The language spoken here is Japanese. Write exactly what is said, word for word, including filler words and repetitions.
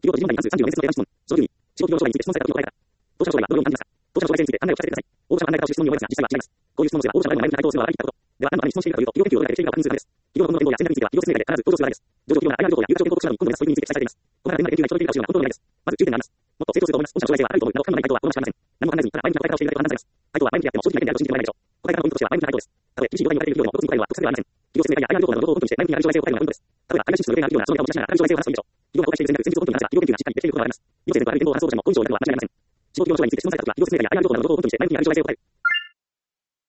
企業と事業に関するさんじゅうよねん質問。そのじゅうに、地方企業障害について質問されたことを答えた。当社の障害はどのように感じますか？当社の障害性について案内を聞かせてください。応募者は案内型をして質問に思いますが、実際は違います。こういう質問のすれば、応募者は誰も内部に回答するのはあまり聞いたこと。では、何のために質問しているかというと、企業研究をどれだけしているかを確認するためです。企業の今後の言動や戦略については、企業説明会で必ず登場する話題です。上場企業が アイアール 情報や有価証券報告書など今度の目指す取り組みについて記載されています。この中で現在研究が人の研究が欲しいのは本当のないです。まずじゅうてんがあります。もっと成長すると思います。御社の将来性はあると思う。なお、不可能な回答は好ましくありません。何も考えずに、ただ毎日の答え方をしているだけと判断されます。回答は毎日やっても正直な意見であると信じてもらえないでしょう。答え方のポイントとしては、毎日の回答です。たとえ厳しい状態に置かれている企業でも、独自に答えるのは特殊ではありません。企業説明会や アイアール 情報などの情報を根拠にして、毎日にある将来性を答えるのがポイントです。例えば、海外進出の予定がある企業なら、そのデータを持ち出しながら、ある将来性を話すといいでしょう。企業が公開している戦略、戦術を根拠に話せば、企業研究がしっかりできていることがあります。企業戦略とある言語を話す応募者も、この以上になるのは間違いありません。地方企業の将来について質問されたときは、企業説明会や アイアール 情報などの情報を根拠にして、毎日にある将来性を答える。